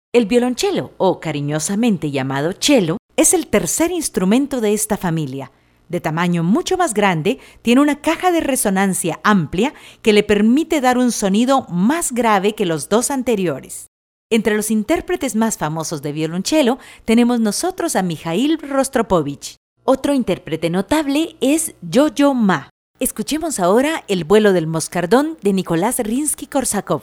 El violonchelo, o cariñosamente llamado cello, es el tercer instrumento de esta familia. De tamaño mucho más grande, tiene una caja de resonancia amplia que le permite dar un sonido más grave que los dos anteriores. Entre los intérpretes más famosos de violonchelo tenemos nosotros a Mikhail Rostropovich. Otro intérprete notable es Yo-Yo Ma. Escuchemos ahora El vuelo del moscardón de Nicolás Rimski-Korsakov.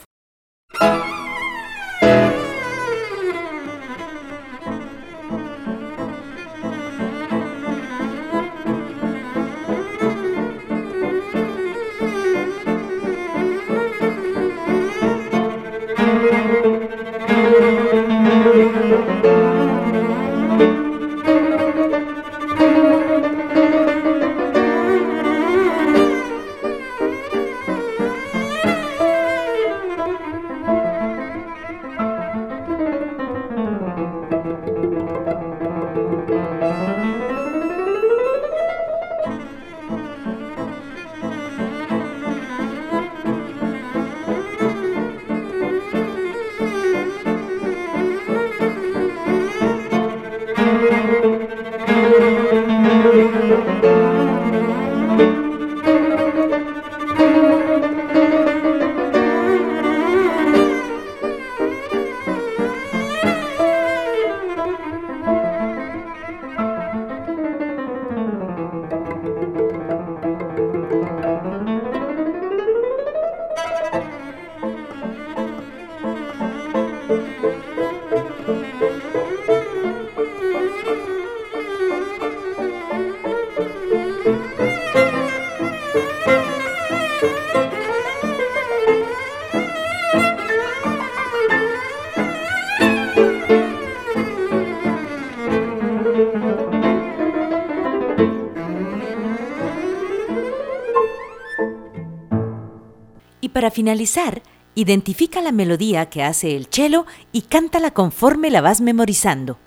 Y para finalizar, identifica la melodía que hace el cello y cántala conforme la vas memorizando.